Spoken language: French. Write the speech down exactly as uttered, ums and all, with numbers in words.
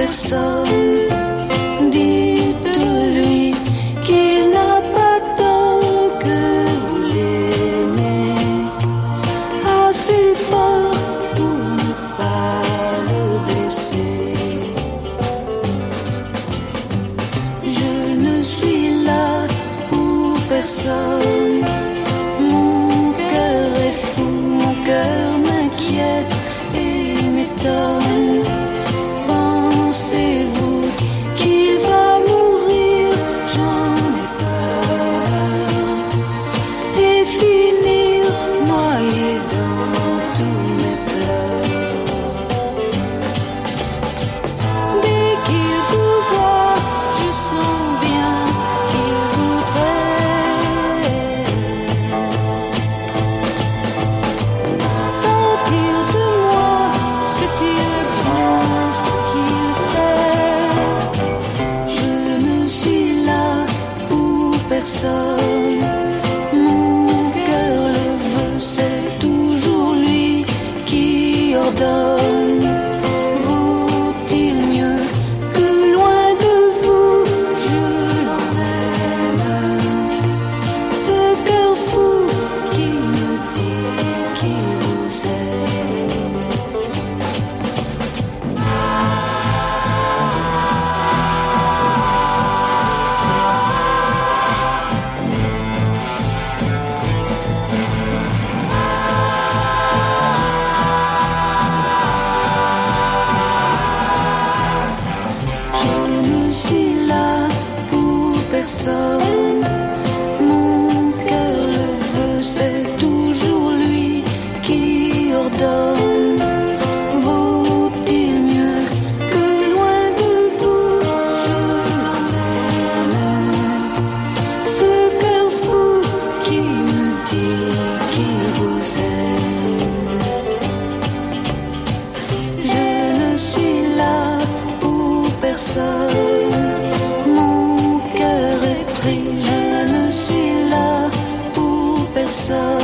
personne. Dites-lui qu'il n'a pas tort, que vous l'aimez assez fort pour ne pas le blesser. Je ne suis là pour personne. Mon cœur est fou, mon cœur m'inquiète et m'étonne. Pensez-vous qu'il va mourir? J'en ai peur. Et finir noyé dans tous mes pleurs. Dès qu'il vous voit, je sens bien qu'il voudrait sortir de moi. C'est-il bien ce qu'il fait? Je ne suis là pour personne. Mon cœur le veut, c'est toujours lui qui ordonne. Vaut-il mieux que loin de vous je l'emmène? Ce cœur fou qui me dit qu'il vous aime. Je ne suis là pour personne. Mon cœur le veut, c'est toujours lui qui ordonne. Vaut-il mieux que loin de vous je l'emmène? Ce cœur fou qui me dit qu'il vous aime. Je ne suis là pour personne. Mon cœur est pris, je ne suis là pour personne.